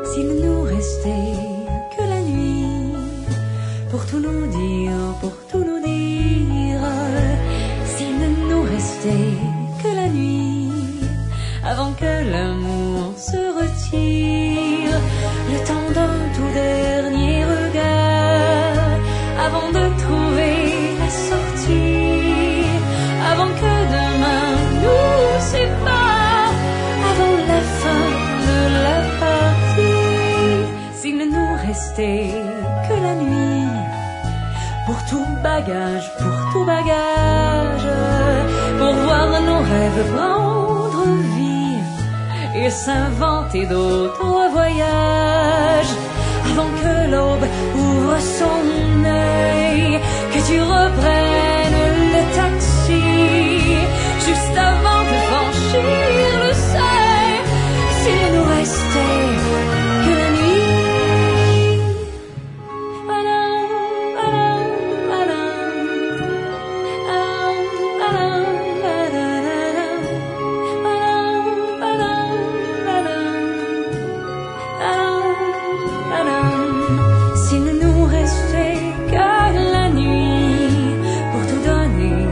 s'il ne nous restait que la nuit, pour tout nous dire, pour tout nous dire, s'il ne nous restait que la nuit, avant que l'amour se retire, le temps d'un tout dernier regard, avant de trouver la sortie, avant que demain nous sépare, avant la fin de la partie, s'il ne nous restait que la nuit, pour tout bagage, pour voir nos rêves prendre vie et s'inventer d'autres voyages, avant que l'aube ouvre son œil, que tu reprennes le taxi, juste avant de franchir le seuil, s'il ne nous restait que la nuit. S'il ne nous restait que la nuit, pour tout donner,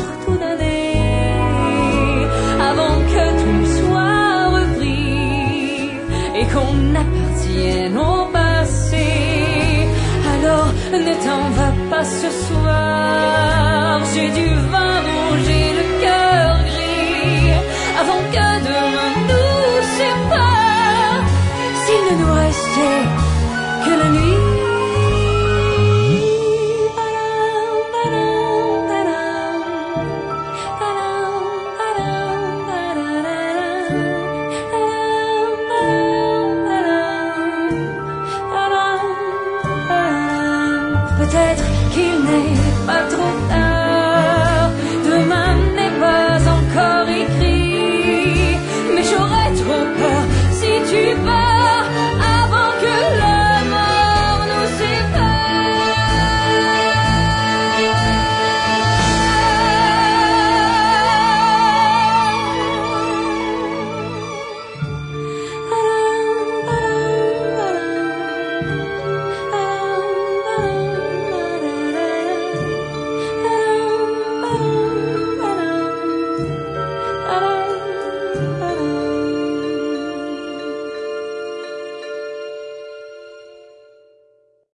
avant que tout soit repris et qu'on appartienne au passé, alors ne t'en va pas ce soir, j'ai du vin rouge et le cœur gris, avant que demain nous sépare, s'il ne nous restait que la nuit. Peut-être qu'il n'est